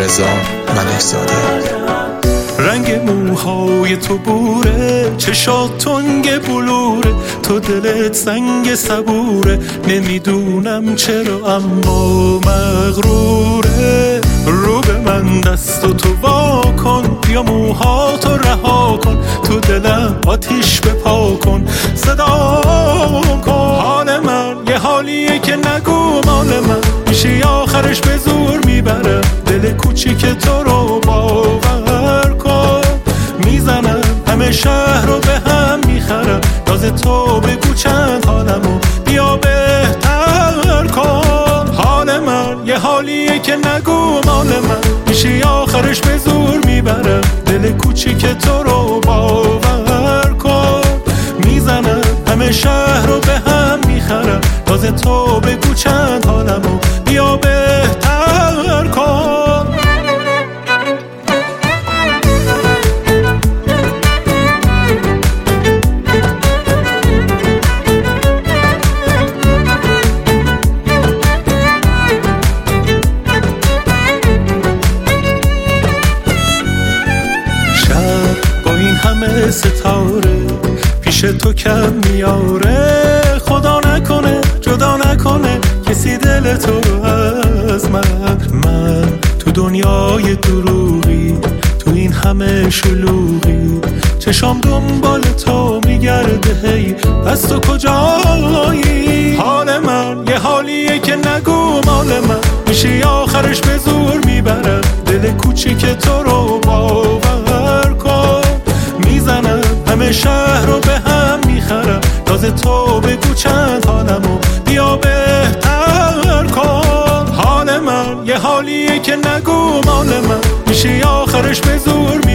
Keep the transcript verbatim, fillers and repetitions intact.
رضا ملک‌زاده. رنگ موهای تو بوره، چشات تنگ بلوره، تو دلت سنگ صبوره، نمیدونم چرا اما مغروره. رو به من دست و تو وا کن، بیا موهاتو رها کن، تو دلم آتیش بپا کن، صدا کن. حال من یه حالیه که نگو مال من، میشه آخرش به زور میبره دل کوچیک تو رو باور کن. میزنم همه شهر رو به هم میخرم، راز تو بگو چند حالمو بیا بهتر کن. حال من یه حالیه که نگو مال من، میشه آخرش به زور میبرم دل کوچیک تو رو باور کن. میزنم همه شهر رو به هم میخرم، راز تو بگو چند حالمو بیا بهتر کن. همه ستاره پیش تو کم میاره، خدا نکنه جدا نکنه کسی دل تو رو از من. من تو دنیای دروغی، تو این همه شلوغی، چشام دنبال تو میگرده، هی پس تو کجایی؟ حال من یه حالیه که نگو مال من، میشه آخرش به زور میبرم دل کوچیک تو رو باور کن. میزنم همه شهر رو به هم میخرم، راز تو بگو چند حالمو بیا بهتر کن. حال من یه حالیه که نگو مال من، میشه آخرش به زور